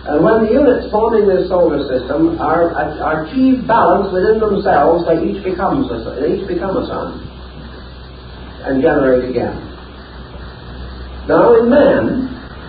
And when the units forming this solar system are achieve balance within themselves, they each become a sun and generate again. Now in man,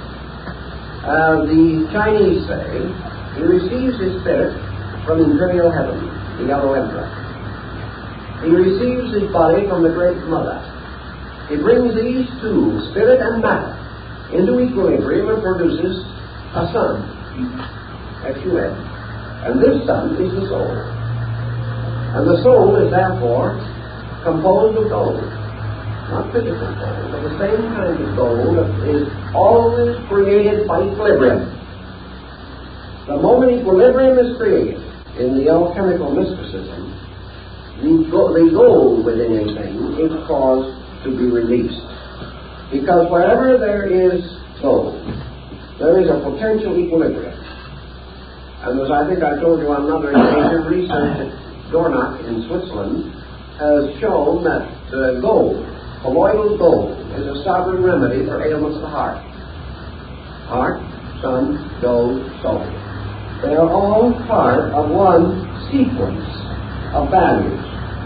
the Chinese say, he receives his spirit from imperial heaven, the Yellow Emperor. He receives his body from the Great Mother. He brings these two, spirit and matter, into equilibrium and produces a sun, S-U-N. And this sun is the soul. And the soul is therefore composed of gold. Not physical gold, but the same kind of gold that is always created by equilibrium. The moment equilibrium is created in the alchemical mysticism, the gold within a thing is caused to be released. Because wherever there is gold, there is a potential equilibrium. And as I think I told you on another occasion, research at Dornach in Switzerland has shown that gold, colloidal gold, is a sovereign remedy for ailments of the heart. Heart, sun, gold, soul. They are all part of one sequence of values.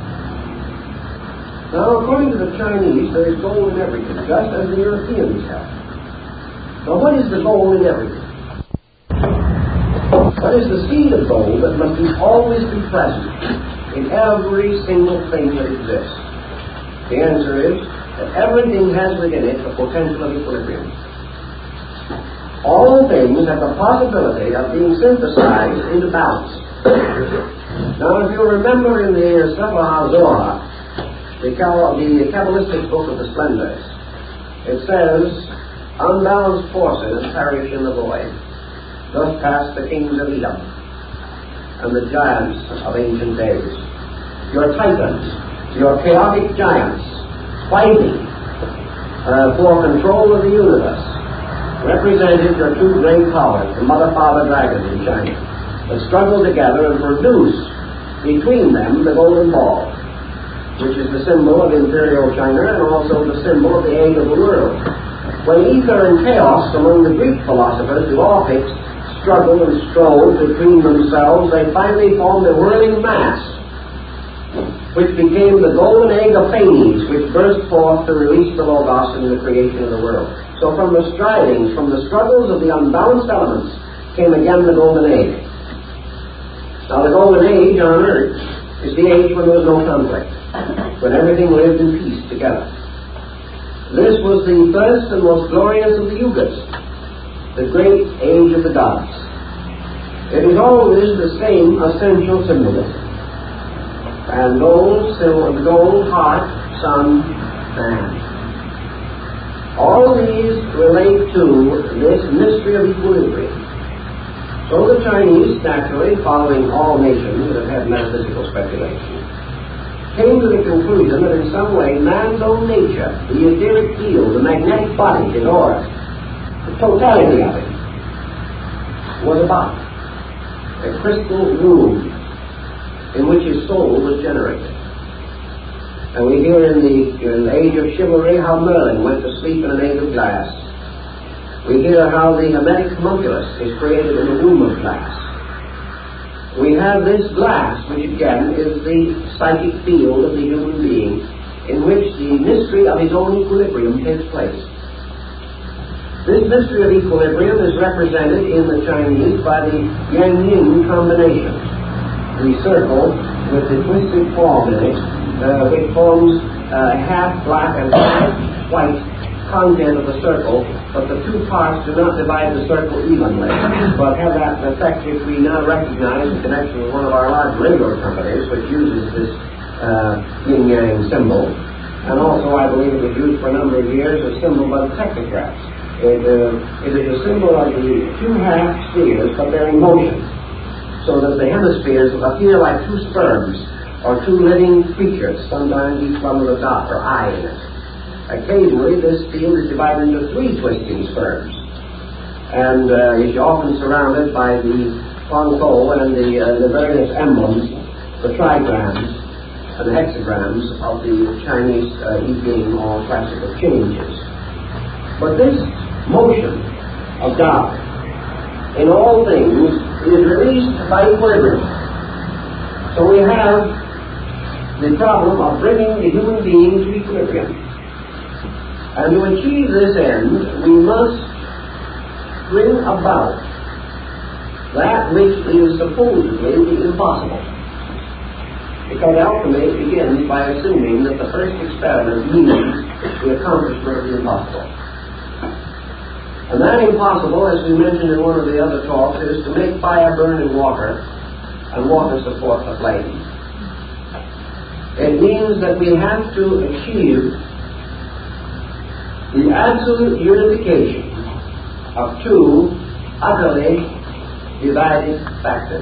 Now, according to the Chinese, there is gold in everything, just as the Europeans have. Now, what is the gold in everything? What is the seed of gold that must always be present in every single thing that exists? The answer is that everything has within it the potential of equilibrium. All things have the possibility of being synthesized into balance. Now, if you remember in the Sefer HaZohar, the Kabbalistic book of the Splendors, it says, unbalanced forces perish in the void. Thus passed the kings of Edom and the giants of ancient days. Your titans, your chaotic giants, fighting for control of the universe, represented your two great powers, the Mother Father Dragons in China, that struggled together and produced between them the golden ball, which is the symbol of imperial China and also the symbol of the age of the world. When ether and chaos among the Greek philosophers, the Orphics, struggled and strove between themselves, they finally formed a whirling mass, which became the golden egg of Phanes, which burst forth to release the Logos in the creation of the world. So from the strivings, from the struggles of the unbalanced elements, came again the golden age. Now the golden age on earth is the age when there was no conflict, when everything lived in peace together. This was the first and most glorious of the Yugas, the great age of the gods. It is always the same essential symbolism. And gold, heart, sun, man. All these relate to this mystery of equilibrium. So the Chinese, naturally, following all nations that have had metaphysical speculation, came to the conclusion that in some way man's own nature, the etheric field, the magnetic body, his aura, the totality of it, was a box, a crystal room in which his soul was generated. And we hear in the age of chivalry how Merlin went to sleep in an age of glass. We hear how the Hermetic homunculus is created in the womb of glass. We have this glass, which again is the psychic field of the human being, in which the mystery of his own equilibrium takes place. This mystery of equilibrium is represented in the Chinese by the Yang-Yin combination. The circle with the twisted form in it, which forms half black and half white content of the circle, but the two parts do not divide the circle evenly, but have that effect which we now recognize in connection with one of our large radio companies, which uses this yin-yang symbol. And also, I believe it was used for a number of years as a symbol by the technographs. It is a symbol of the two half spheres, but they're in motion, so that the hemispheres appear like two sperms or two living creatures, sometimes each one with a dot or eye in it. Occasionally, this field is divided into three twisting sperms, and is often surrounded by the Huangkou and the various emblems, the trigrams and the hexagrams of the Chinese I Ching or classical changes. But this motion of God in all things is released by equilibrium. So we have the problem of bringing the human being to equilibrium. And to achieve this end, we must bring about that which is supposedly impossible. Because alchemy begins by assuming that the first experiment means the accomplishment of the impossible. And that impossible, as we mentioned in one of the other talks, is to make fire burn in water and water support the flame. It means that we have to achieve the absolute unification of two utterly divided factors.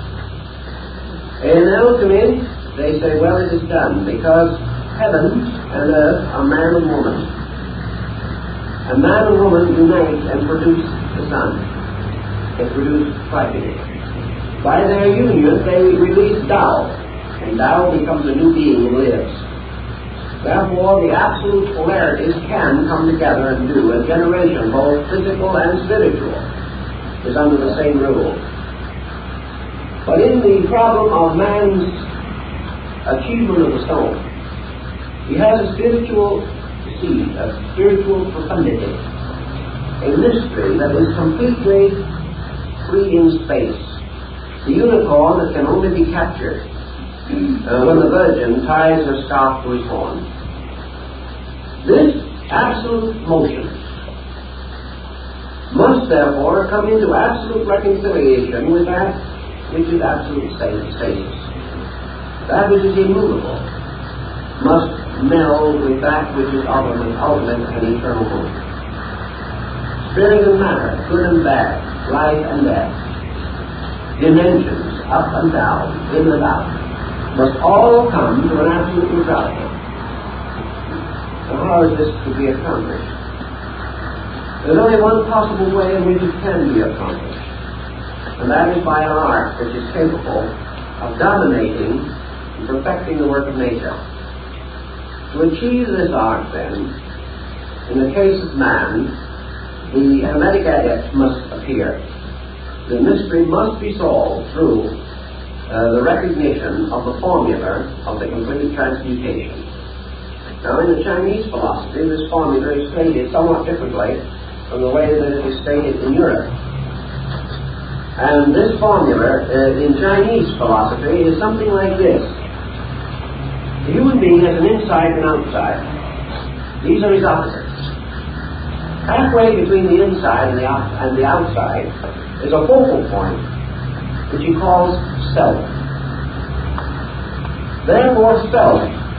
In alchemy, they say, well, it is done because heaven and earth are man and woman. And man and woman unite and produce the sun. They produce Trifid. By their union, they release Tao, and Tao becomes a new being and lives. Therefore, the absolute polarities can come together and do, and generation, both physical and spiritual, is under the same rule. But in the problem of man's achievement of the soul, he has a spiritual seed, a spiritual profundity, a mystery that is completely free in space, the unicorn that can only be captured when the virgin ties her scarf to his horn. This absolute motion must therefore come into absolute reconciliation with that which is absolute stasis. That which is immovable must meld with that which is ultimate and eternal good. Spirit and matter, good and bad, life and death, dimensions, up and down, in and out, must all come to an absolute neutrality. So how is this to be accomplished? There's only one possible way in which it can be accomplished, and that is by an art which is capable of dominating and perfecting the work of nature. To achieve this art, then, in the case of man, the Hermetic adept must appear. The mystery must be solved through the recognition of the formula of the complete transmutation. Now, in the Chinese philosophy, this formula is stated somewhat differently from the way that it is stated in Europe. And this formula in Chinese philosophy is something like this. The human being has an inside and outside. These are his opposites. Halfway between the inside and the outside is a focal point, which he calls self. Therefore, self,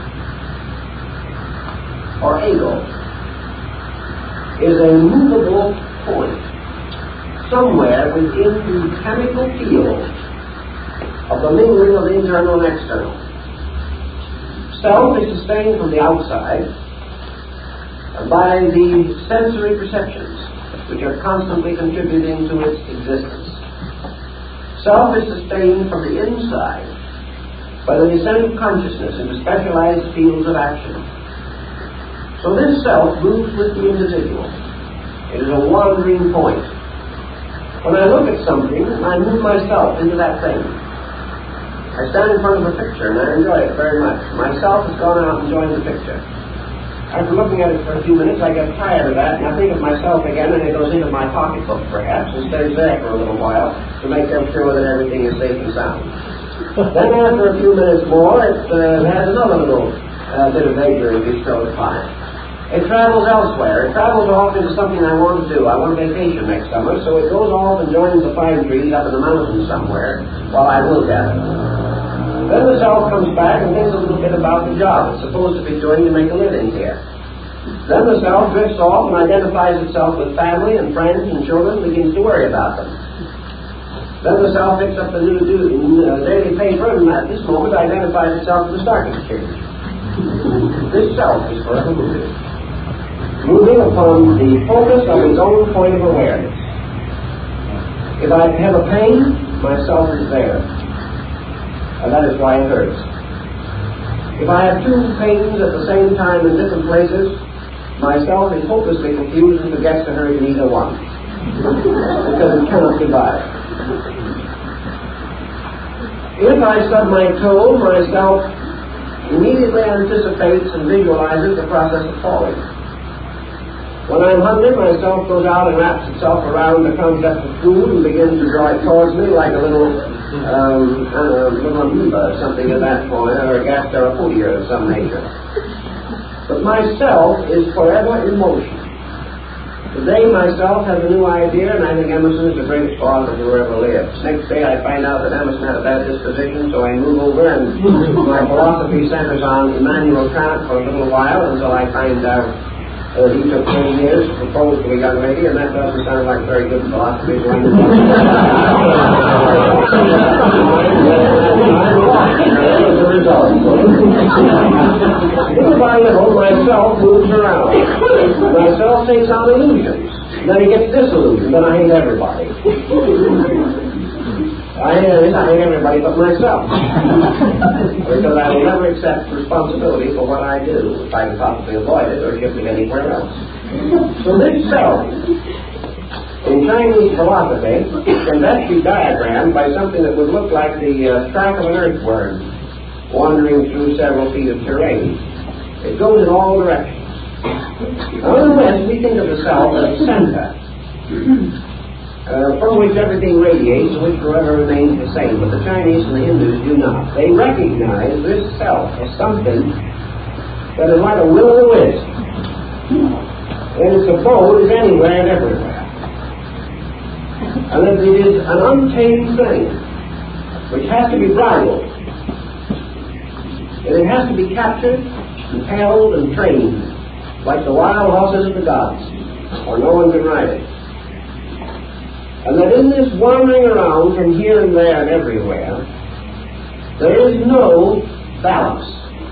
or ego, is a movable point somewhere within the chemical field of the mingling of internal and external. Self is sustained from the outside by the sensory perceptions which are constantly contributing to its existence. Self is sustained from the inside by the descent of consciousness into specialized fields of action. So this self moves with the individual. It is a wandering point. When I look at something, I move myself into that thing. I stand in front of a picture and I enjoy it very much. Myself has gone out and joined the picture. After looking at it for a few minutes, I get tired of that and I think of myself again, and it goes into my pocketbook perhaps and stays there for a little while to make sure that everything is safe and sound. Then after a few minutes more, it has another little bit of vagary bestowed upon it. It travels elsewhere. It travels off into something I want to do. I want a vacation next summer, so it goes off and joins the pine trees up in the mountains somewhere while I look at it. Then the self comes back and thinks a little bit about the job it's supposed to be doing to make a living here. Then the self drifts off and identifies itself with family and friends and children and begins to worry about them. Then the self picks up the new daily paper and at this moment identifies itself with the stock exchange. This self is forever moving upon the focus of its own point of awareness. If I have a pain, myself is there. And that is why it hurts. If I have two pains at the same time in different places, myself is hopelessly confused and forgets to hurt in either one. because it cannot divide. If I stub my toe, myself immediately anticipates and visualizes the process of falling. When I'm hungry, myself goes out and wraps itself around the concept of food and begins to draw it towards me like a little amoeba, something of that point, or a gastropodia of some nature. But myself is forever in motion. Today, myself has a new idea, and I think Emerson is the greatest philosopher who ever lived. Next day, I find out that Emerson had a bad disposition, so I move over, and my philosophy centers on Immanuel Kant for a little while until I find out that he took 10 years to propose to a young lady, and that doesn't sound like very good philosophy. So the result. Little by little, myself moves around. Myself takes on illusions. Then he gets disillusioned. Then I hate everybody. I hate everybody but myself. Because I will never accept responsibility for what I do if I can possibly avoid it or shift it anywhere else. So this self, in Chinese philosophy, can best be diagrammed by something that would look like the track of an earthworm wandering through several feet of terrain. It goes in all directions. Now, in the West, we think of the self as center, from which everything radiates and which forever remains the same. But the Chinese and the Hindus do not. They recognize this self as something that is like a will-o'-the-wisp, and its abode is anywhere and everywhere. And that it is an untamed thing, which has to be bridled, and it has to be captured and held and trained, like the wild horses of the gods, or no one can ride it. And that in this wandering around from here and there and everywhere, there is no balance.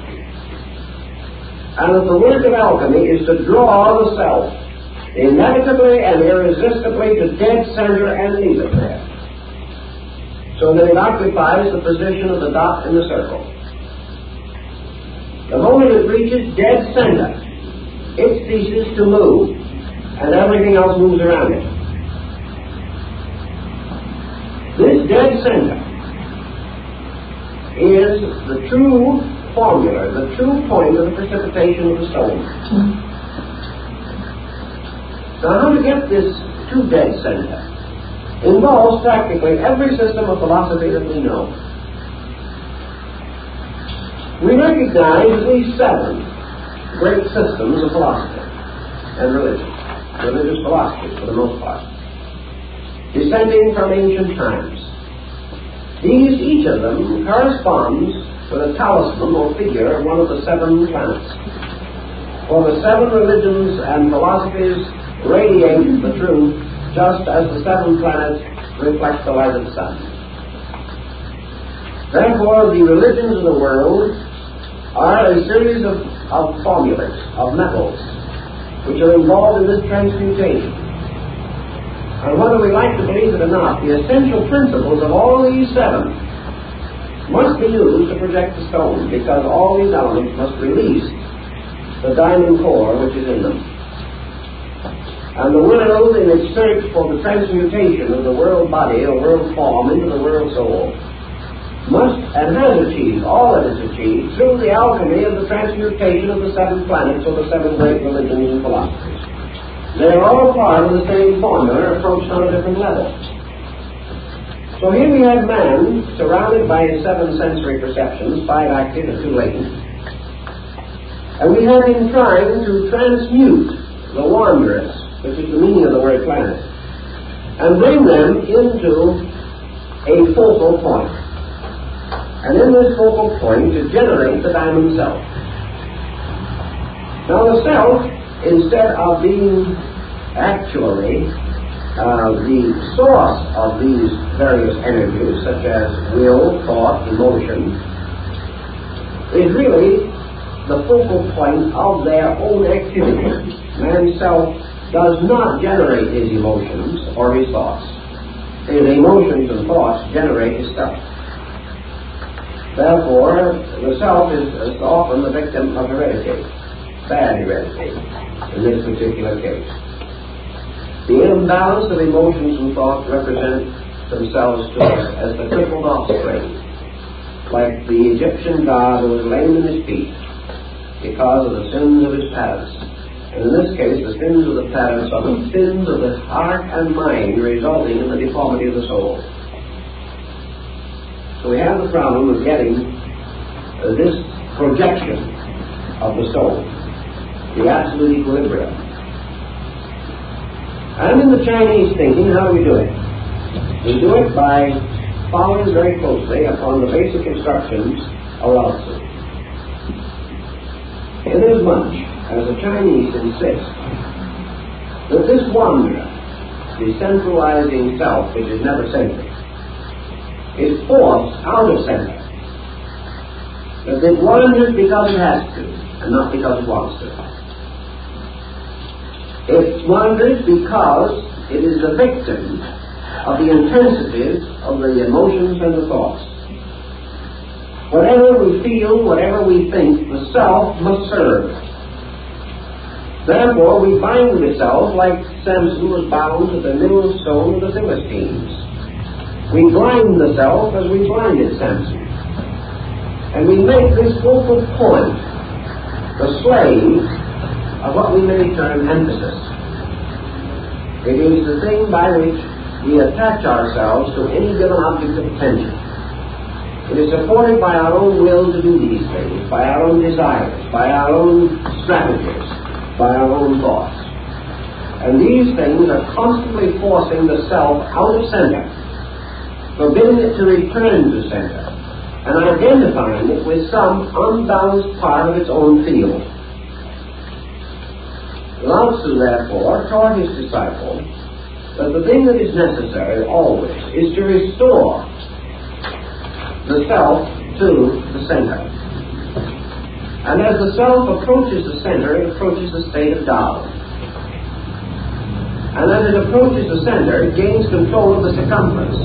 And that the work of alchemy is to draw the self inevitably and irresistibly to dead center and leave it there, so that it occupies the position of the dot in the circle. The moment it reaches dead center, it ceases to move, and everything else moves around it. This dead center is the true formula, the true point of the precipitation of the stone. Now, how to get this to dead center involves practically every system of philosophy that we know. We recognize at least 7 great systems of philosophy and religion, religious philosophy for the most part, descending from ancient times. Each of them corresponds to the talisman or figure of one of the 7 planets. For the 7 religions and philosophies radiate the truth just as the 7 planets reflect the light of the sun. Therefore, the religions of the world are a series of formulas, of metals, which are involved in this transmutation. And whether we like to believe it or not, the essential principles of all these 7 must be used to project the stone, because all these elements must release the diamond core which is in them. And the world, in its search for the transmutation of the world body or world form into the world soul, must and has achieved all that is achieved through the alchemy of the transmutation of the 7 planets or the 7 great religions and philosophies. They are all part of the same formula, approached on a different level. So here we have man surrounded by his 7 sensory perceptions, 5 active and 2 latent, and we have him trying to transmute the wanderers, which is the meaning of the word planet, and bring them into a focal point. And in this focal point to generate the diamond self. Now the self, instead of being actually the source of these various energies, such as will, thought, emotion, is really the focal point of their own activity. Man's self does not generate his emotions or his thoughts. His emotions and thoughts generate his self. Therefore, the self is often the victim of heredity, bad heredity, in this particular case. The imbalance of emotions and thoughts represent themselves to us as the crippled offspring, like the Egyptian god who was lame in his feet because of the sins of his parents. And in this case, the sins of the parents are the sins of the heart and mind, resulting in the deformity of the soul. So we have the problem of getting this projection of the soul, the absolute equilibrium. And in the Chinese thinking, how do we do it? We do it by following very closely upon the basic instructions of Lao Tzu. Inasmuch as the Chinese insist that this wanderer, the centralizing self which is never centered, is forced out of center, that it wanders because it has to, and not because it wants to. It wanders because it is the victim of the intensities of the emotions and the thoughts. Whatever we feel, whatever we think, the self must serve. Therefore, we bind the self like Samson was bound to the millstone of the Philistines. We blind the self as we blinded Samson. And we make this focal point the slave of what we may term emphasis. It is the thing by which we attach ourselves to any given object of attention. It is supported by our own will to do these things, by our own desires, by our own strategies, by our own thoughts. And these things are constantly forcing the self out of center, forbidding it to return to center, and identifying it with some unbalanced part of its own field. Lao Tzu, therefore, taught his disciple that the thing that is necessary always is to restore the self to the center. And as the self approaches the center, it approaches the state of Tao. And as it approaches the center, it gains control of the circumference.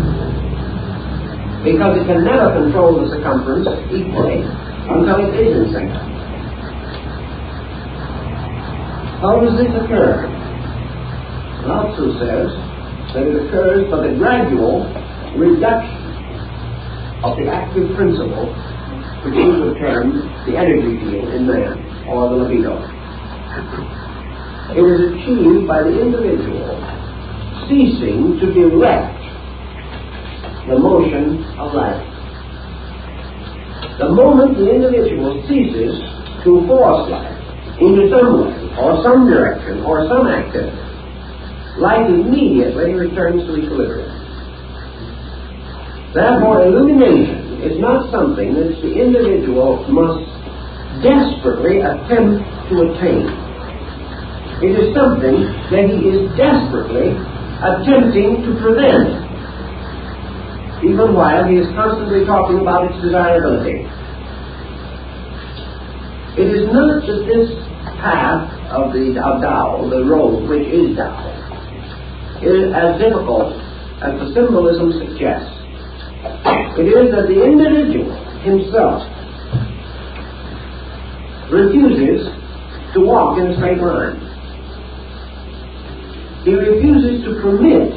Because it can never control the circumference equally until it is in center. How does this occur? Lao Tzu says that it occurs by the gradual reduction of the active principle which he would term the energy field in man, or the libido. It is achieved by the individual ceasing to direct the motion of life. The moment the individual ceases to force life into some way, or some direction, or some activity, life immediately returns to equilibrium. Therefore, illumination is not something that the individual must desperately attempt to attain. It is something that he is desperately attempting to prevent, even while he is constantly talking about its desirability. It is not that this path of Tao, the road which is Tao, is as difficult as the symbolism suggests. It is that the individual himself refuses to walk in a straight line. He refuses to permit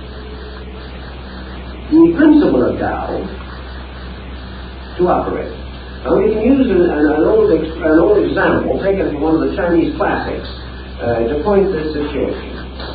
the principle of Tao to operate. Now we can use an old example taken from one of the Chinese classics to point this situation.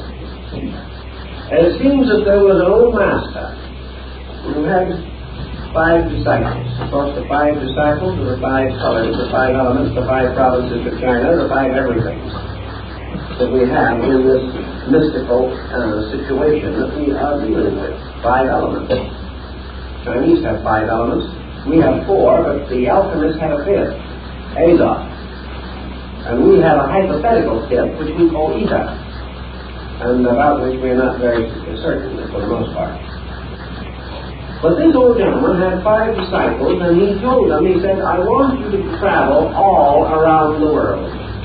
It seems that there was an old master who had 5 disciples. Of course, the 5 disciples are the 5 colors, the 5 elements, the 5 provinces of China, the 5 everythings that we have in this mystical situation that we are dealing with. 5 elements. Chinese have 5 elements. We have 4, but the alchemists have a 5th, Azov. And we have a hypothetical 5th, which we call ether, and about which we are not very certain for the most part. But this old gentleman had 5 disciples, and he told them, he said, I want you to travel all around the world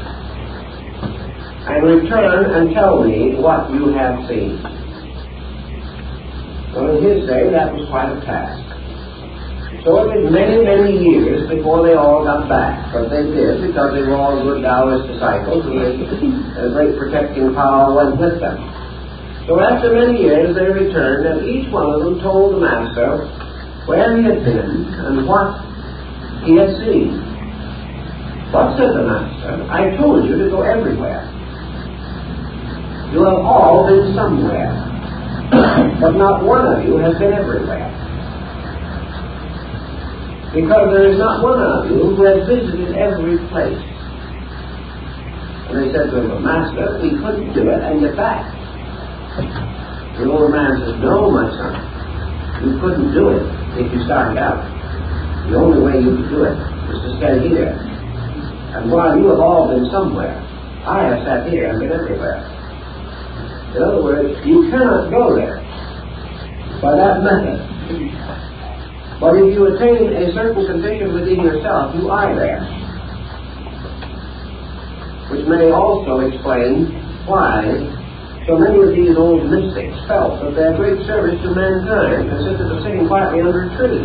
and return and tell me what you have seen. Well, in his day, that was quite a task. So it was many, many years before they all got back. But they did, because they were all good Taoist disciples, and a great protecting power went with them. So after many years they returned, and each one of them told the master where he had been and what he had seen. But, said the master, I told you to go everywhere. You have all been somewhere, but not one of you has been everywhere. Because there is not one of you who has visited every place. And they said to him, Master, we couldn't do it and get back. The older man says, no, my son, you couldn't do it if you started out. The only way you could do it is to stay here. And while you have all been somewhere, I have sat here and been everywhere. In other words, you cannot go there by that method. But if you attain a certain condition within yourself, you are there. Which may also explain why so many of these old mystics felt that their great service to mankind consisted of sitting quietly under a tree.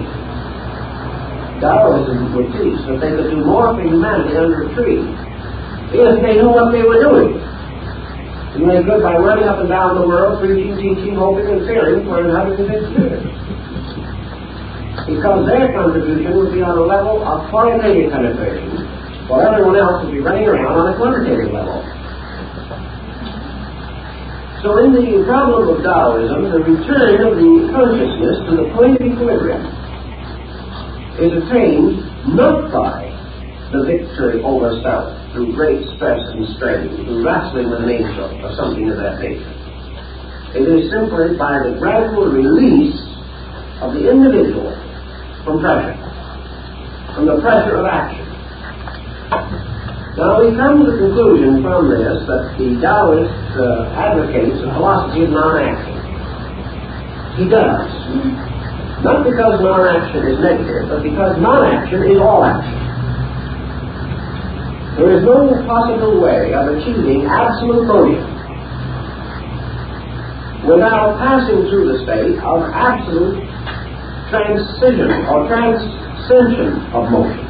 Taoism would teach that they could do more for humanity under a tree if they knew what they were doing. And they could by running up and down the world, preaching, teaching, hoping, and fearing for 150 years. Because their contribution would be on a level of qualitative penetration, while everyone else would be running around on a quantitative level. So in the problem of Taoism, the return of the consciousness to the point of equilibrium is attained not by the victory over self through great stress and strain, through wrestling with an angel or something of that nature. It is simply by the gradual release of the individual from pressure, from the pressure of action. Now we come to the conclusion from this that the Taoist advocates a philosophy of non-action. He does. Not because non-action is negative, but because non-action is all action. There is no possible way of achieving absolute motion without passing through the state of absolute transition or transcension of motion.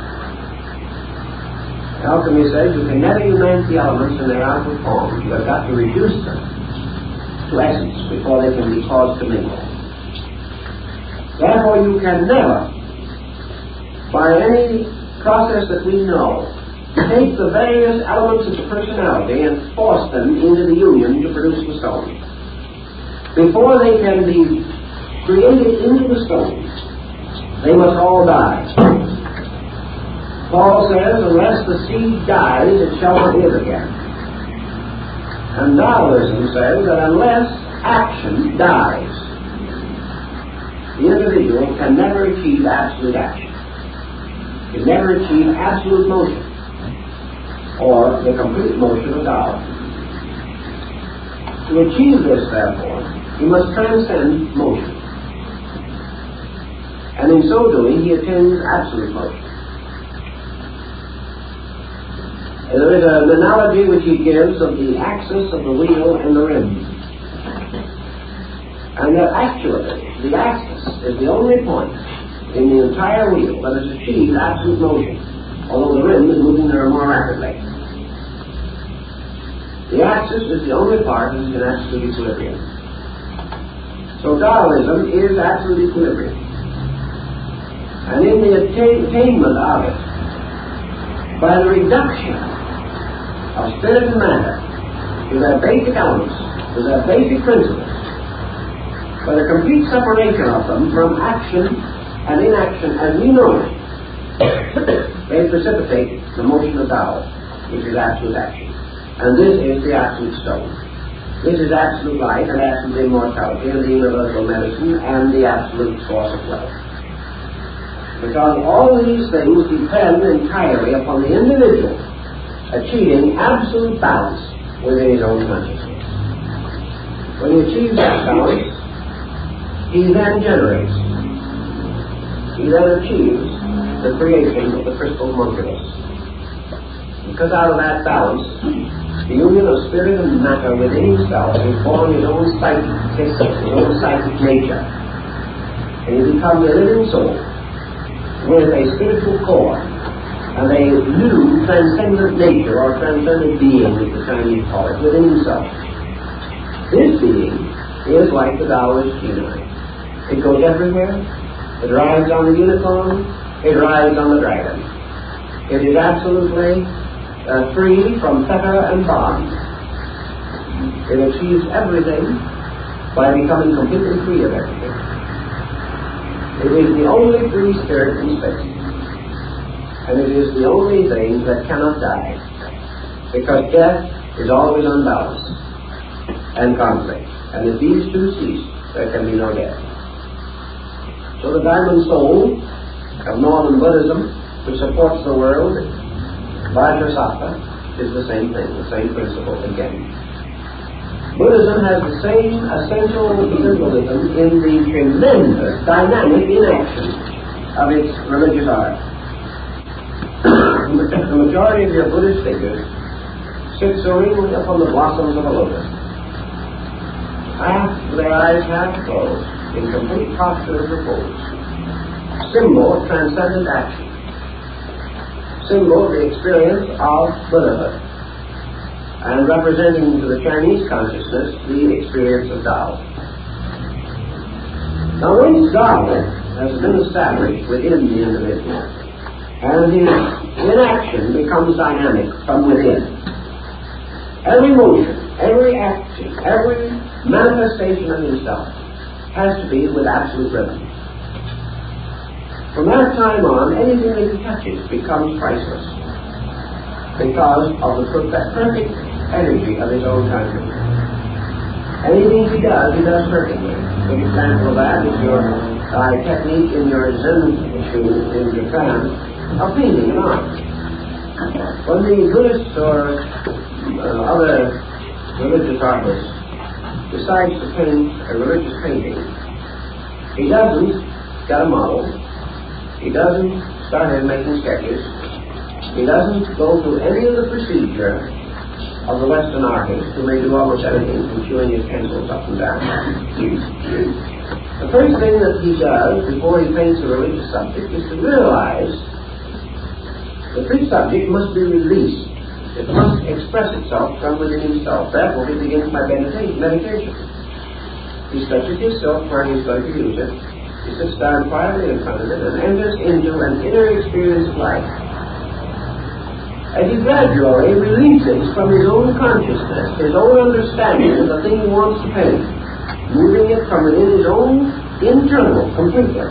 The alchemy says you can never unite the elements in their outward form. You have got to reduce them to essence before they can be caused to mingle. Therefore, you can never, by any process that we know, take the various elements of the personality and force them into the union to produce the stone. Before they can be created into the stone, they must all die. Paul says, unless the seed dies, it shall not live again. And Taoism says that unless action dies, the individual can never achieve absolute action. Can never achieve absolute motion, or the complete motion of Taoism. To achieve this, therefore, he must transcend motion. And in so doing, he attains absolute motion. And there is an analogy which he gives of the axis of the wheel and the rim. And that actually, the axis is the only point in the entire wheel that has achieved absolute motion, although the rim is moving there more rapidly. The axis is the only part that is in absolute equilibrium. So Taoism is absolute equilibrium. And in the attainment of it, by the reduction of spirit and matter to their basic elements, to their basic principles, by the complete separation of them from action and inaction as we know it, they precipitate the motion of Tao, which is absolute action. And this is the absolute stone. This is absolute life and absolute immortality and the universal medicine and the absolute source of wealth. Because all these things depend entirely upon the individual achieving absolute balance within his own consciousness. When he achieves that balance, he then generates, he then achieves the creation of the crystal monstrous. Because out of that balance, the union of spirit and matter within himself is born his own psychic system, his own psychic nature. And he becomes a living soul with a spiritual core and a new transcendent nature or transcendent being, as the Chinese call it, within himself. This being is like the Taoist genii. It goes everywhere. It rides on the unicorn. It rides on the dragon. It is absolutely free from fetter and bond. It achieves everything by becoming completely free of everything. It is the only free spirit in space. And it is the only thing that cannot die. Because death is always unbalanced and conflict. And if these two cease, there can be no death. So the diamond soul of Northern Buddhism, which supports the world, Vajrasattva, is the same thing, the same principle again. Buddhism has the same essential symbolism in the tremendous dynamic inaction of its religious art. The majority of your Buddhist figures sit serenely upon the blossoms of a lotus, with their eyes half closed, in complete posture of repose. Symbol of transcendent action. Symbol of the experience of Buddhahood, and representing to the Chinese consciousness the experience of Tao. Now, once Tao has been established within the individual, and his inaction becomes dynamic from within, every motion, every action, every manifestation of himself has to be with absolute rhythm. From that time on, anything that he touches becomes priceless because of the perfect energy of his own consciousness. Anything he does perfectly. A good example of that is your technique in your Zen issue in Japan of painting and art. When the Buddhists or other religious artist decides to paint a religious painting, he doesn't get a model, he doesn't start in making sketches, he doesn't go through any of the procedure of the Western artist who may do almost anything from chewing his pencils up and down. The first thing that he does before he paints a religious subject is to realize that this subject must be released. It must express itself from within himself. Therefore, he begins by meditation. He stretches his silk where he's going to use it. He sits down quietly in front of it and enters into an inner experience of life. As he gradually releases from his own consciousness, his own understanding of the thing he wants to paint, moving it from within his own internal completely,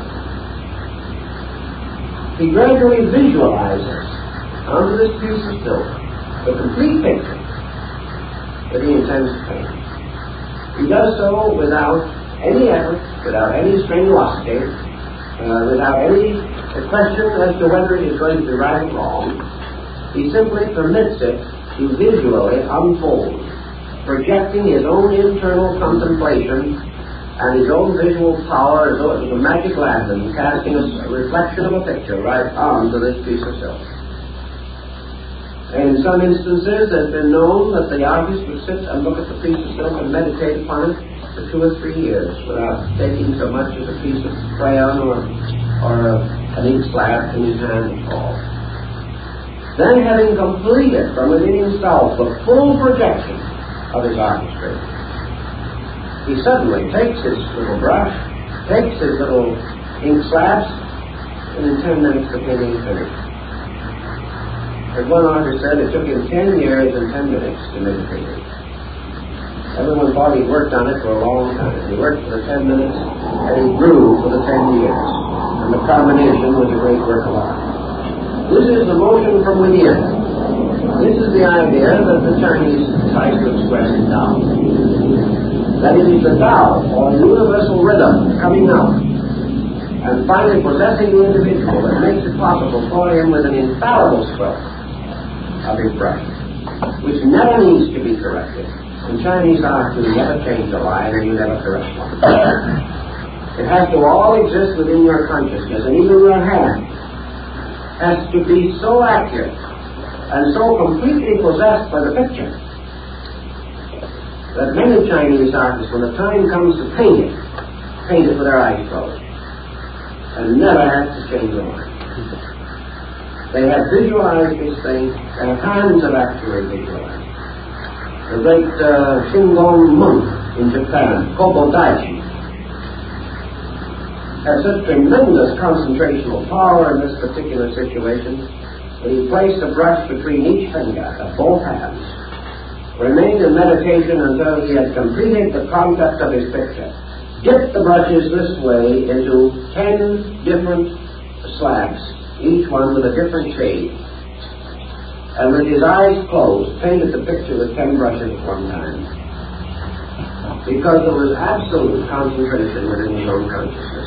he gradually visualizes onto this piece of silk the complete picture that he intends to paint. He does so without any effort, without any strenuosity, without any question as to whether it is going to be right or wrong. He simply permits it to visually unfold, projecting his own internal contemplation and his own visual power as though it was a magic lantern, casting a reflection of a picture right onto this piece of silk. And in some instances, it's been known that the artist would sit and look at the piece of silk and meditate upon it for 2 or 3 years without taking so much as a piece of crayon or an ink slab in his hand at all. Then, having completed from within himself the full projection of his artistry, he suddenly takes his little brush, takes his little ink slabs, and in 10 minutes the painting is finished. As one artist said, it took him 10 years and 10 minutes to make a painting. Everyone thought he worked on it for a long time. He worked for the 10 minutes, and he grew for the 10 years. And the combination was a great work of art. This is the motion from within. This is the idea that the Chinese tries to express in Tao. That it is the Tao, or universal rhythm, coming out and finally possessing the individual that makes it possible for him with an infallible stroke of his brush, which never needs to be corrected. In Chinese art, you never change a line and you never correct one. It has to all exist within your consciousness, and even your hand has to be so accurate and so completely possessed by the picture that many Chinese artists, when the time comes to paint it with their eyes closed and never have to change the line. They have visualized this thing, their hands have actually visualized. The great Shingon monk in Japan, Kobodaichi, had such tremendous concentrational power in this particular situation that he placed a brush between each finger of both hands, remained in meditation until he had completed the concept of his picture, dipped the brushes this way into 10 different slabs, each one with a different shade, and with his eyes closed, painted the picture with 10 brushes at one time, because there was absolute concentration within his own consciousness.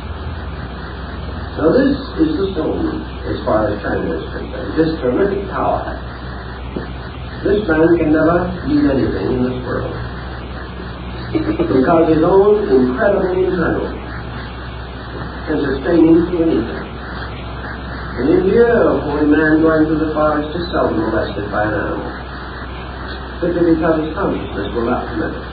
Now this is the stone, as far as China is concerned, this terrific power. This man can never need anything in this world, because his own incredible internal can sustain him through anything. In India, a holy man going through the forest is seldom molested by an animal, simply because his consciousness will not permit it.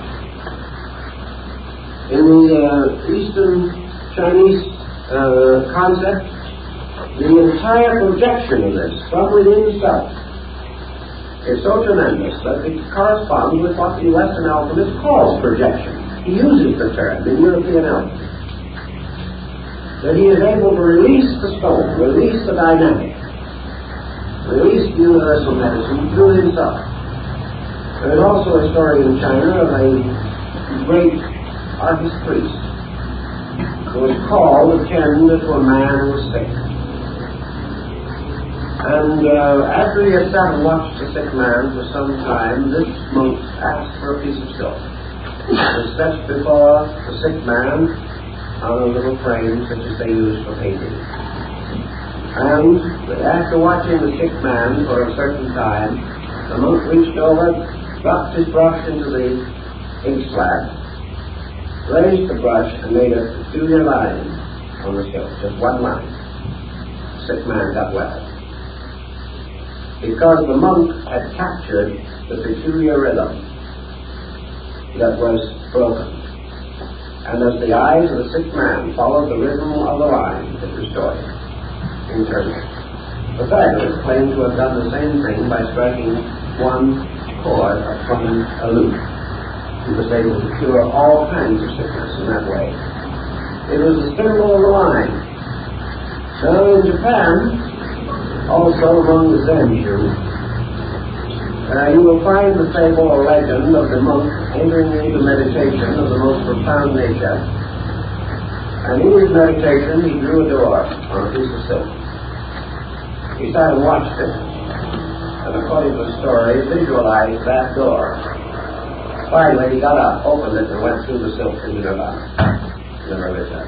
In the Eastern Chinese concept, the entire projection of this from within self is so tremendous that it corresponds with what the Western alchemist calls projection. He uses the term in European alchemy. That he is able to release the stone, release the dynamic, release the universal medicine through himself. There is also a story in China of a great artist priest who was called to tend to a man who was sick. And after he had sat and watched the sick man for some time, this monk asked for a piece of silk. It was set before the sick man on a little frame such as they use for painting. And after watching the sick man for a certain time, the monk reached over, dropped his brush into the ink slab, raised the brush and made a peculiar line on the silk, just one line. The sick man got well, because the monk had captured the peculiar rhythm that was broken. And as the eyes of the sick man followed the rhythm of the line, it restored him internally. Pythagoras claimed to have done the same thing by striking one chord from a lute. He was able to cure all kinds of sickness in that way. It was the symbol of the line. So in Japan, also among the Zen Jews, you will find the fable or legend of the monk entering into meditation of the most profound nature. And in his meditation, he drew a door on a piece of silk. He sat and watched it, and according to the story, visualized that door. Finally, he got up, opened it, and went through the silk into Nirvana. Never returned.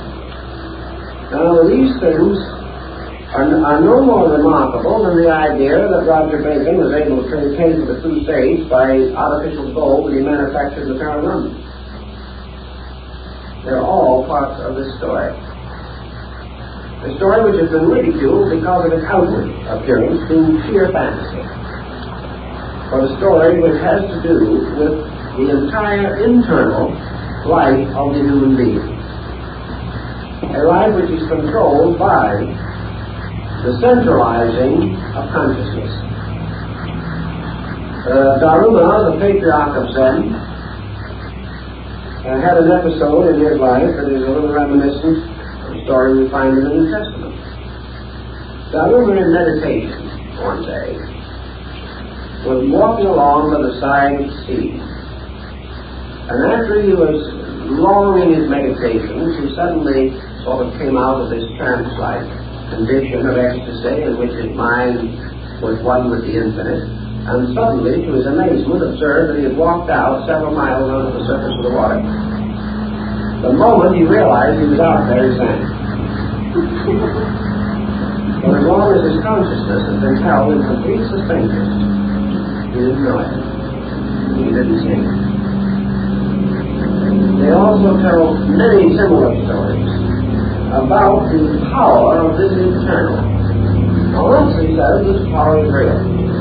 Now, these things are no more remarkable than the idea that Roger Bacon was able to pay for the Crusades by artificial gold that he manufactured in the Tower of London. They're all parts of this story. A story which has been ridiculed because of its outward appearance being sheer fantasy. For the story which has to do with the entire internal life of the human being. A life which is controlled by the centralizing of consciousness. Daruma, the patriarch of Zen, had an episode in his life that is a little reminiscent of the story we find in the New Testament. Daruma, in meditation one day, was walking along by the side of the sea. And after he was long in his meditations, he suddenly sort of came out of this trance-like condition of ecstasy in which his mind was one with the infinite, and suddenly, to his amazement, observed that he had walked out several miles under the surface of the water. The moment he realized he was out there, he sank. But as long as his consciousness had been held in complete suspension, he didn't know it. He didn't sink. They also tell many similar stories about the power of this internal. Now, once he says this power is real,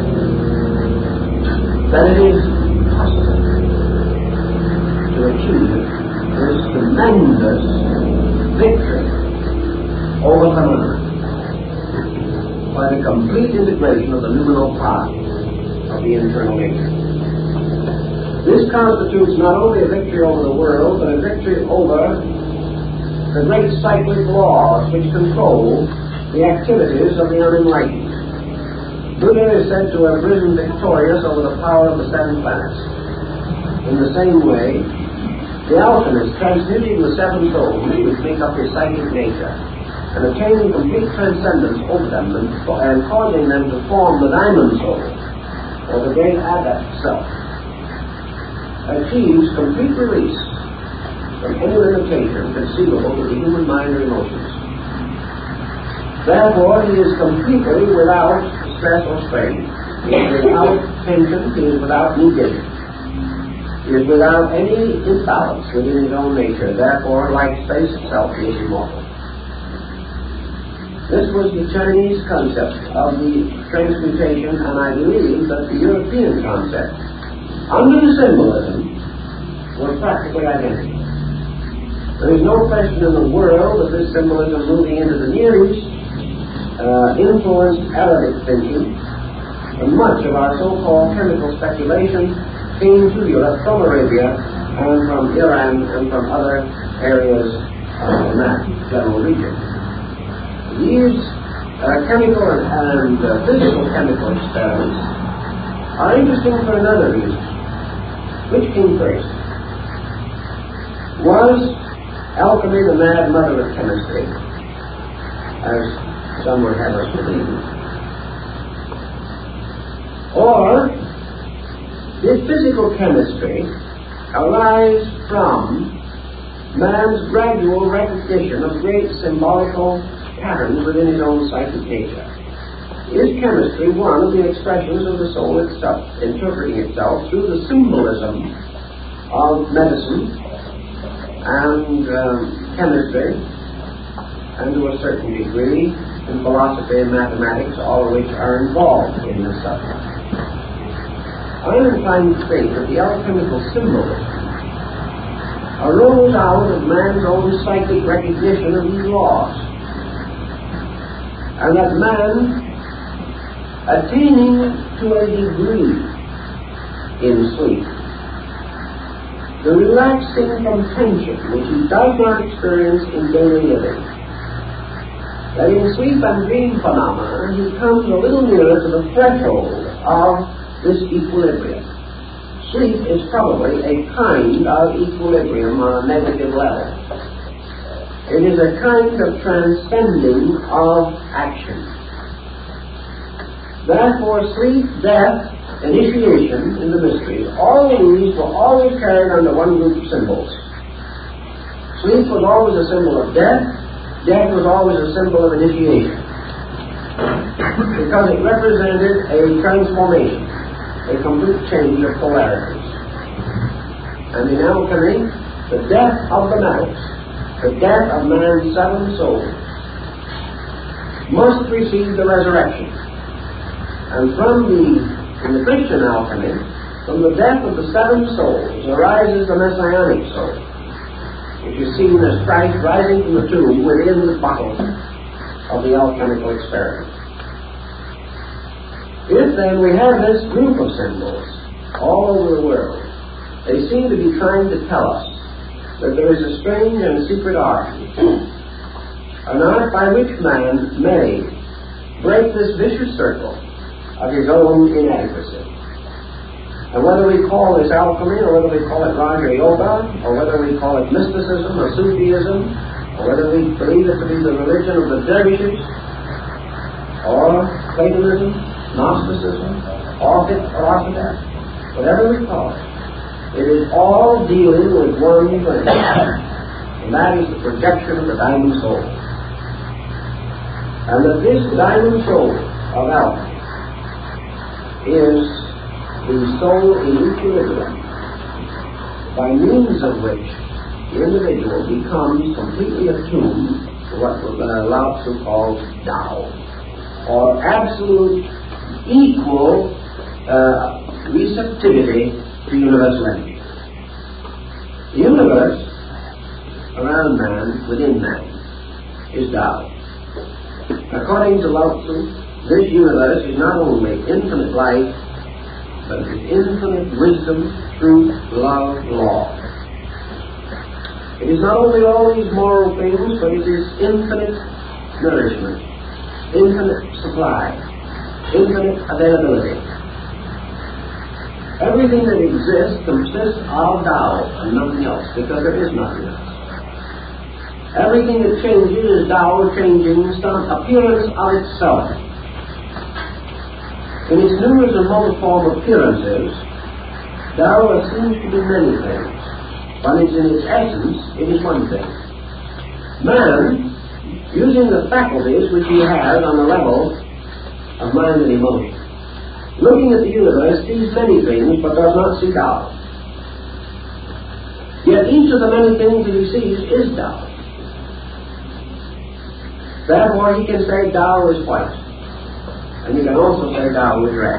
that it is possible to achieve this tremendous victory over phenomena by the complete integration of the luminal part of the internal nature. This constitutes not only a victory over the world, but a victory over the great cyclic laws which control the activities of the unenlightened. Buddha is said to have risen victorious over the power of the seven planets. In the same way, the alchemist, transmuting the seven souls which make up his psychic nature, and attaining complete transcendence over them and causing them to form the diamond soul, or the great adept self, achieves complete release from any limitation conceivable to the human mind or emotions. Therefore, he is completely without stress or strain. He is without tension. He is without negation. He is without any imbalance within his own nature. Therefore, like space itself, he is immortal. This was the Chinese concept of the transmutation, and I believe that the European concept, under the symbolism, were practically identical. There is no question in the world that this symbolism moving into the Near East influenced Arabic thinking, and much of our so-called chemical speculation came to Europe from Arabia and from Iran and from other areas in that general region. These chemical and physical chemical experiments are interesting for another reason. Which came first? Was alchemy the mad mother of chemistry, as some would have us believe? Or did physical chemistry arise from man's gradual recognition of great symbolical patterns within his own psychic nature? Is chemistry one of the expressions of the soul itself, interpreting itself through the symbolism of medicine and chemistry, and to a certain degree in philosophy and mathematics, all of which are involved in this subject? I am inclined to think that the alchemical symbolism arose out of man's own psychic recognition of these laws, and that man, attaining to a degree in sleep the relaxing from tension which he does not experience in daily living, that in sleep and dream phenomena he comes a little nearer to the threshold of this equilibrium. Sleep is probably a kind of equilibrium on a negative level. It is a kind of transcending of action. Therefore, sleep, death, initiation in the mysteries, all these were always carried under one group of symbols. Sleep was always a symbol of death. Death was always a symbol of initiation, because it represented a transformation, a complete change of polarities. And in alchemy, the death of the metals, the death of man's seven souls, must precede the resurrection. And in the Christian alchemy, from the death of the seven souls arises the messianic soul, which is seen as Christ rising from the tomb within the bottle of the alchemical experiment. If then we have this group of symbols all over the world, they seem to be trying to tell us that there is a strange and secret art, an art by which man may break this vicious circle of his own inadequacy. And whether we call this alchemy, or whether we call it Raja Yoga, or whether we call it mysticism or Sufism, or whether we believe it to be the religion of the dervishes, or Platonism, Gnosticism, or philosophy, whatever we call it, it is all dealing with one thing, and that is the projection of the diamond soul. And that this diamond soul of alchemy is the soul in equilibrium, by means of which the individual becomes completely attuned to what Lao Tzu calls Tao, or absolute equal receptivity to universal energy. The universe around man, within man, is Tao. According to Lao Tzu, this universe is not only infinite life, but it is infinite wisdom, truth, love, law. It is not only all these moral things, but it is infinite nourishment, infinite supply, infinite availability. Everything that exists consists of Tao and nothing else, because there is nothing else. Everything that changes is Tao changing some appearance of itself. In its numerous and multiform appearances, Tao seems to be many things, but in its essence, it is one thing. Man, using the faculties which he has on the level of mind and emotion, looking at the universe, sees many things, but does not see Tao. Yet each of the many things that he sees is Tao. Therefore, he can say Tao is white. And you can also say Tao is red.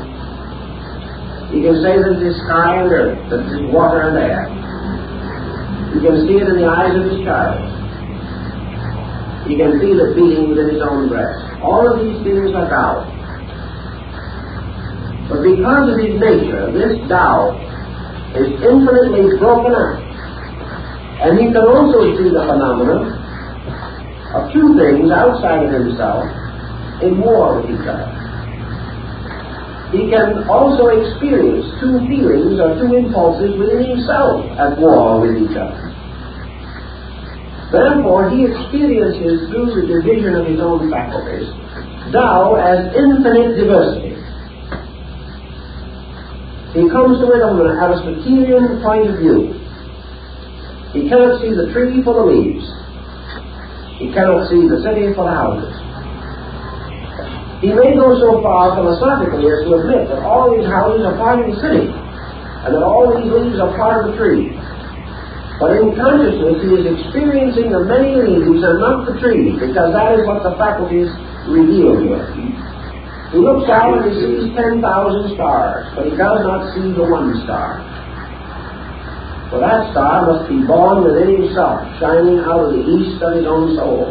You can say that it is sky and earth, that it is water and air. You can see it in the eyes of his child. You can feel it beating within his own breast. All of these things are Tao. But because of his nature, this Tao is infinitely broken up. And he can also see the phenomena of two things outside of himself in war with each other. He can also experience two feelings or two impulses within himself at war with each other. Therefore, he experiences through the division of his own faculties Tao as infinite diversity. He comes to it from an Aristotelian point of view. He cannot see the tree for the leaves. He cannot see the city for the houses. He may go so far philosophically as to admit that all these houses are part of the city, and that all these leaves are part of the tree. But in consciousness, he is experiencing the many leaves and not the tree, because that is what the faculties reveal to him. He looks out and he sees 10,000 stars, but he does not see the one star. For that star must be born within himself, shining out of the east of his own soul.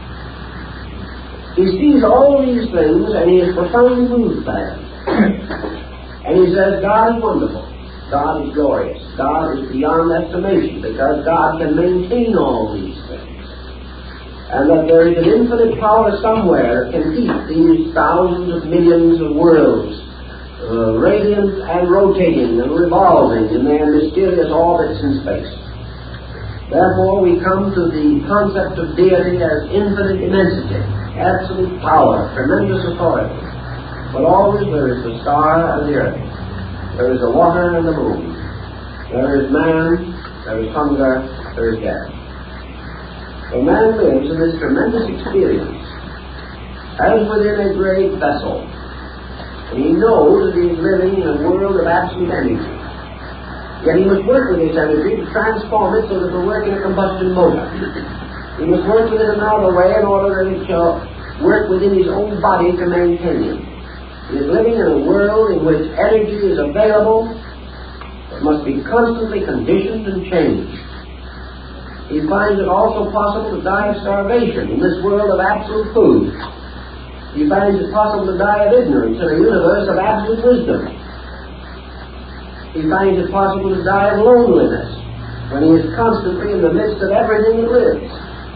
He sees all these things and he is profoundly moved by them. And he says, God is wonderful. God is glorious. God is beyond estimation, because God can maintain all these things. And that there is an infinite power somewhere that can keep these thousands of millions of worlds radiant and rotating and revolving in their mysterious orbits in space. Therefore, we come to the concept of deity as infinite immensity, absolute power, tremendous authority. But always there is the star and the earth. There is the water and the moon. There is man, there is hunger, there is death. So man lives in this tremendous experience as within a great vessel. And he knows that he is living in a world of absolute energy. Yet he must work with his energy to transform it so that it will work in a combustion motor. He must work with it another way in order that it shall work within his own body to maintain him. He is living in a world in which energy is available, but must be constantly conditioned and changed. He finds it also possible to die of starvation in this world of absolute food. He finds it possible to die of ignorance in a universe of absolute wisdom. He finds it possible to die of loneliness when he is constantly in the midst of everything that lives.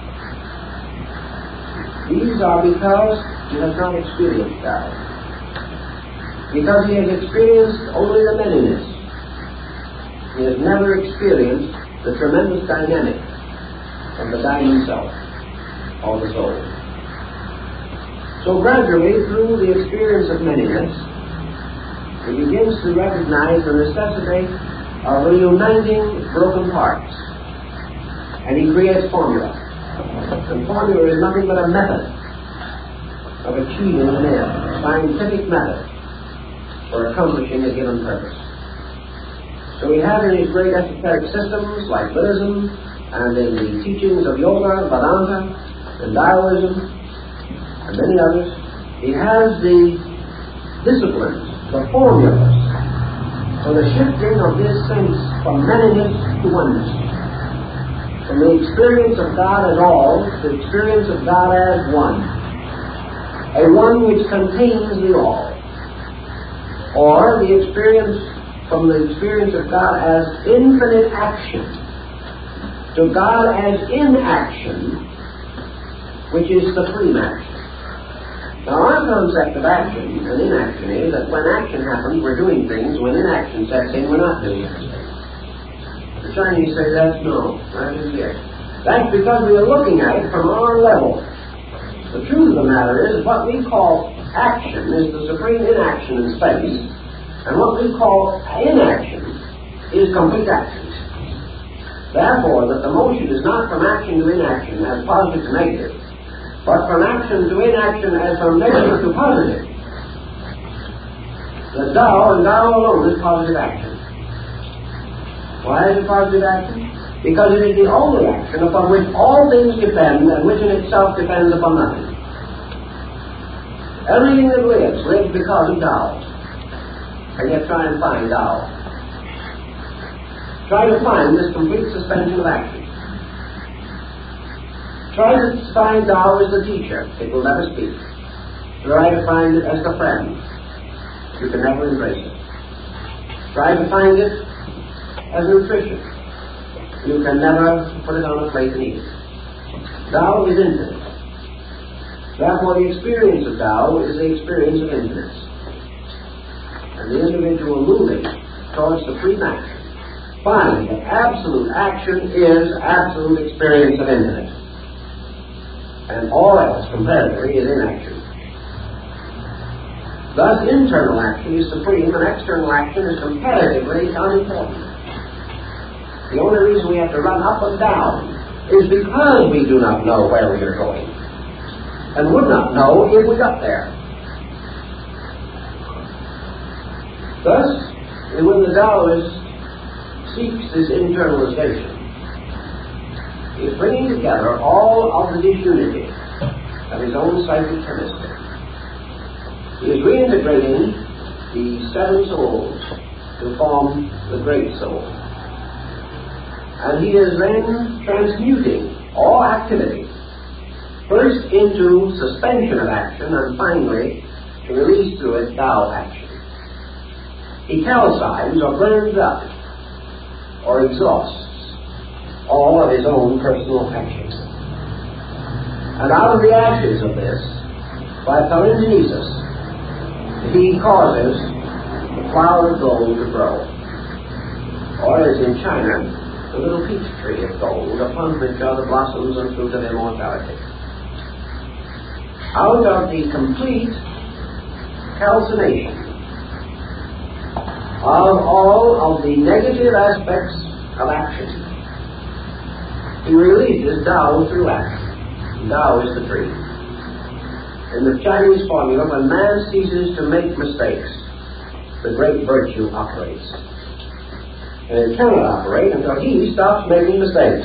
These are because he has not experienced God. Because he has experienced only the manyness. He has never experienced the tremendous dynamic of the diamond self, or the soul. So gradually, through the experience of manyness, he begins to recognize the necessity of reuniting broken parts. And he creates formula. And formula is nothing but a method of achieving an end, a scientific method for accomplishing a given purpose. So we have in his great esoteric systems like Buddhism, and in the teachings of Yoga, Vedanta, and Taoism, and many others, he has the disciplines, the formulas for the shifting of this sense from manyness to oneness, from the experience of God as all to the experience of God as one, a one which contains the all. or the experience from the experience of God as infinite action to God as inaction, which is supreme action. Now, our concept of action and inaction is that when action happens, we're doing things. When inaction sets in, we're not doing anything. The Chinese say that's no, that is yes. That's because we are looking at it from our level. The truth of the matter is what we call action is the supreme inaction in space, and what we call inaction is complete action. Therefore, that the motion is not from action to inaction as positive to negative, but from action to inaction as from negative to positive. The Tao and Tao alone is positive action. Why is it positive action? Because it is the only action upon which all things depend and which in itself depends upon nothing. Everything that lives because of Tao. And yet try and find Tao. Try to find this complete suspension of action. Try to find Tao as the teacher. It will never speak. Try to find it as the friend. You can never embrace it. Try to find it as nutrition. You can never put it on a plate and eat it. Tao is infinite. Therefore, the experience of Tao is the experience of infinite. And the individual moving towards supreme action finds that absolute action is absolute experience of infinite. And all else, comparatively, is inaction. Thus, internal action is supreme and external action is comparatively unimportant. The only reason we have to run up and down is because we do not know where we are going, and would not know if we got there. Thus, when the Taoist seeks this internalization, he is bringing together all of the disunity of his own psychic chemistry. He is reintegrating the seven souls to form the great soul. And he is then transmuting all activity, first into suspension of action, and finally to release through it Tao action. He calcines or burns up or exhausts all of his own personal actions. And out of the ashes of this, by palingenesis, he causes the flower of gold to grow. Or as in China, the little peach tree of gold, upon which are the blossoms and fruit of immortality. Out of the complete calcination of all of the negative aspects of action, he releases Tao through action. Tao is the tree. In the Chinese formula, when man ceases to make mistakes, the great virtue operates. And it cannot operate until he stops making mistakes.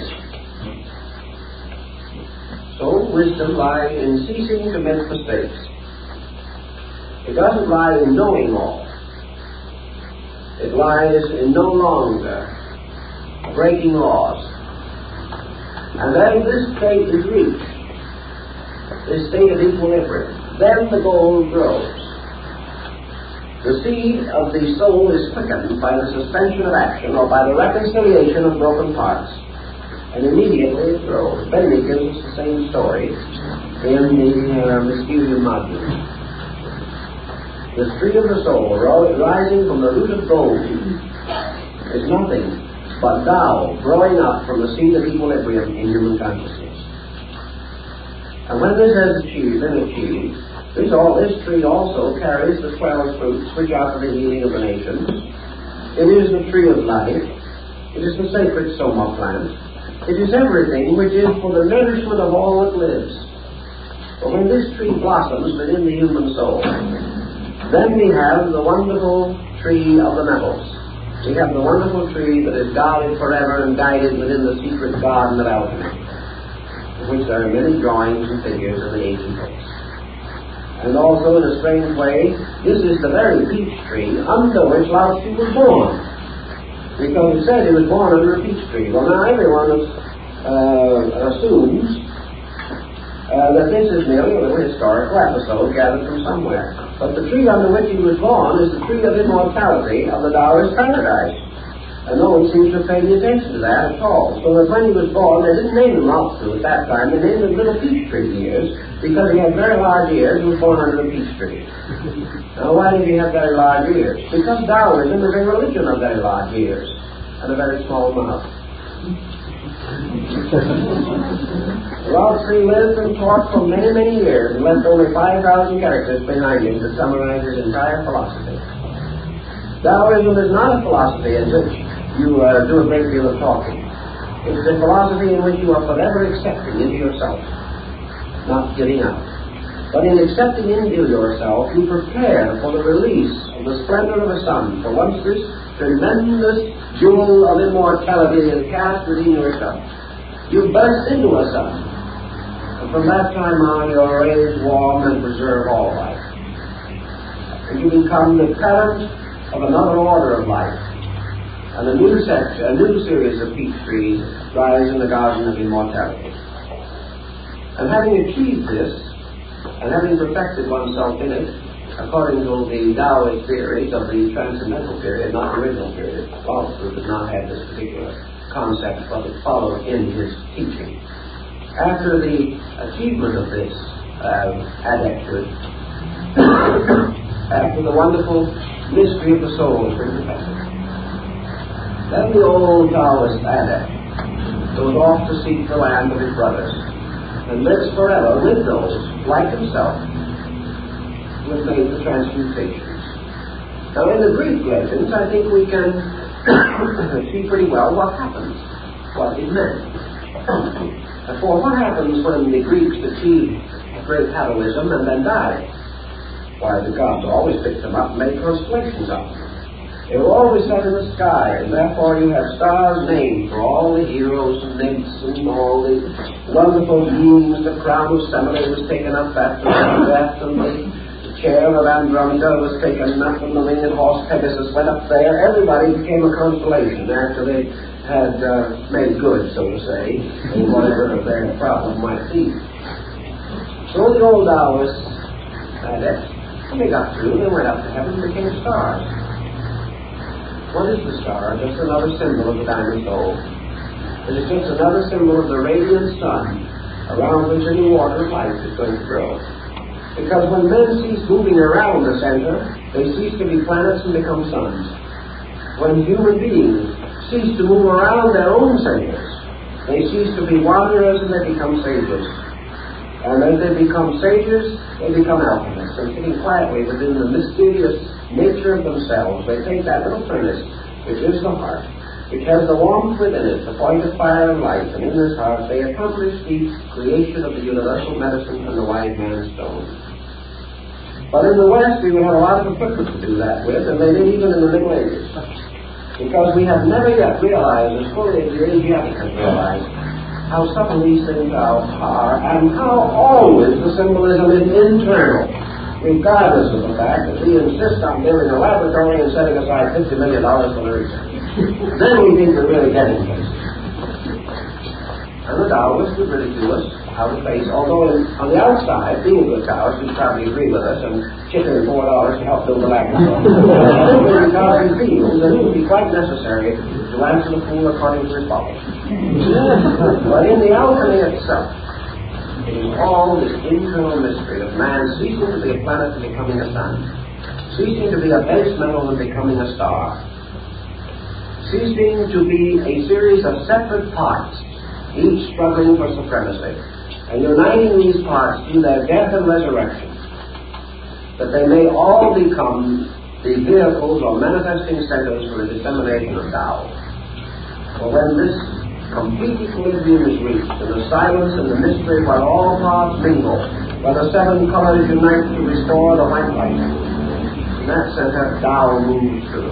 So wisdom lies in ceasing to make mistakes. It doesn't lie in knowing all. It lies in no longer breaking laws. And then this state is reached, this state of equilibrium. Then the gold grows. The seed of the soul is quickened by the suspension of action or by the reconciliation of broken parts. And immediately it grows. Bentley gives us the same story in the Mysterium Magnum. The tree of the soul rising from the root of gold is nothing but Tao growing up from the seed of equilibrium in human consciousness. And when this has been achieved, this tree also carries the 12 fruits which are for the healing of the nations. It is the tree of life. It is the sacred soma plant. It is everything which is for the nourishment of all that lives. But when this tree blossoms within the human soul, then we have the wonderful tree of the metals. We have the wonderful tree that is guarded forever and guided within the secret garden of alchemy, in which there are many drawings and figures of the ancient books. And also, in a strange way, this is the very peach tree under which Lao Tzu was born. Because it said he was born under a peach tree. Well, now everyone assumes that this is merely a little historical episode gathered from somewhere. But the tree under which he was born is the tree of immortality of the Taoist paradise. And no one seems to have paid any attention to that at all. So that when he was born, they didn't name him Lao-Tzu at that time. They named him Little Peach Tree ears, because he had very large ears and was born under a peach tree. Now, why did he have very large ears? Because Taoism is a religion of very large ears and a very small mouth. Lao-Tzu lived and taught for many, many years and left only 5,000 characters behind him to summarize his entire philosophy. Taoism is not a philosophy in which you do a great deal of talking. It's a philosophy in which you are forever accepting into yourself, not giving up. But in accepting into yourself, you prepare for the release of the splendor of the sun. For once this tremendous jewel of immortality is cast within yourself, you burst into a sun. And from that time on, your rays warm and preserve all life. And you become the parent of another order of life. And a new series of peach trees rise in the garden of immortality. And having achieved this, and having perfected oneself in it, according to the Taoist theories of the transcendental period, not the original period, Lao-Tzu did not have this particular concept, but it followed in his teaching. After the achievement of this adepthood, after the wonderful mystery of the soul has been perfected, then the old Taoist adept goes off to seek the land of his brothers and lives forever with those, like himself, who have made the transmutations. Now, in the Greek legends, I think we can see pretty well what happens, what it meant. For what happens when the Greeks achieved great heroism and then died? Why, the gods always picked them up and made constellations of them. They were always set in the sky, and therefore you have stars named for all the heroes and nymphs and all the wonderful beings. The crown of Semele was taken up after their death, and the chair of Andromeda was taken up, and the winged horse Pegasus went up there. Everybody became a constellation after they had made good, so to say, in whatever their problem might be. So the old Taoists had it. When they got through, they went up to heaven and became stars. What is the star? Just another symbol of the diamond soul. It is just another symbol of the radiant sun around which a new order of life is going to grow. Because when men cease moving around the center, they cease to be planets and become suns. When human beings cease to move around their own centers, they cease to be wanderers and they become sages. And as they become sages, they become alchemists. And sitting quietly within the mysterious nature of themselves, they take that little furnace, which is the heart, which has the warmth within it, the point of fire and light, and in this heart they accomplish the creation of the universal medicine and the wise man's stone. But in the West, we would have a lot of equipment to do that with, and they did even in the Middle Ages. Because we have never yet realized, as fully as the Asiatic has realized, how subtle these things are, and how always the symbolism is internal, regardless of the fact that we insist on building a laboratory and setting aside $50 million for the research. Then we think we're really getting things. And the Taoists would ridicule us how to face, although on the outside, being a good Taoist, you'd probably agree with us and chip in $4 to help build the laboratory. Because he feels that it would be quite necessary to answer the fool according to his folly. But in the alchemy itself, it is all this internal mystery of man ceasing to be a planet and becoming a sun, ceasing to be a base metal and becoming a star, ceasing to be a series of separate parts, each struggling for supremacy, and uniting these parts through their death and resurrection, that they may all become the vehicles or manifesting centers for the dissemination of Tao. For when this complete equilibrium is reached, and the silence and the mystery where all parts mingle, where the seven colors unite to restore the white light, in that center Tao moves through.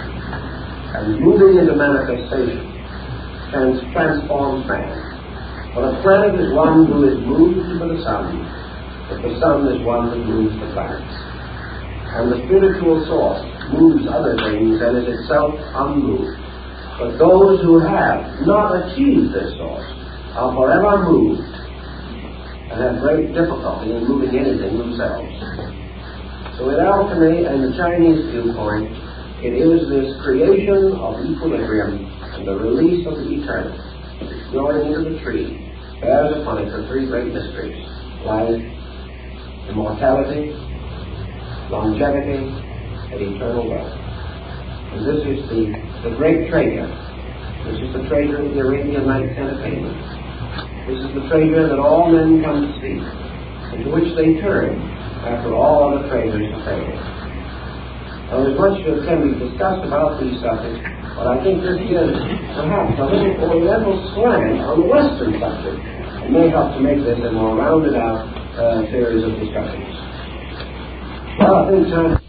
And moving into manifestation transforms man. For a planet is one who is moved by the sun, but the sun is one who moves the planets. And the spiritual source moves other things and is itself unmoved. But those who have not achieved this source are forever moved and have great difficulty in moving anything themselves. So in alchemy and the Chinese viewpoint, it is this creation of equilibrium and the release of the eternal, growing into the tree, bears upon it the three great mysteries: life, immortality, longevity, and eternal wealth. And this is the great treasure. This is the treasure of the Arabian Nights Entertainment. This is the treasure that all men come to seek, and to which they turn after all other treasures have failed. Now, there's much that can be discussed about these subjects, but I think this gives perhaps a little oriental slant on the Western subject, and may help to make this a more rounded out series of discussions. Well, I think time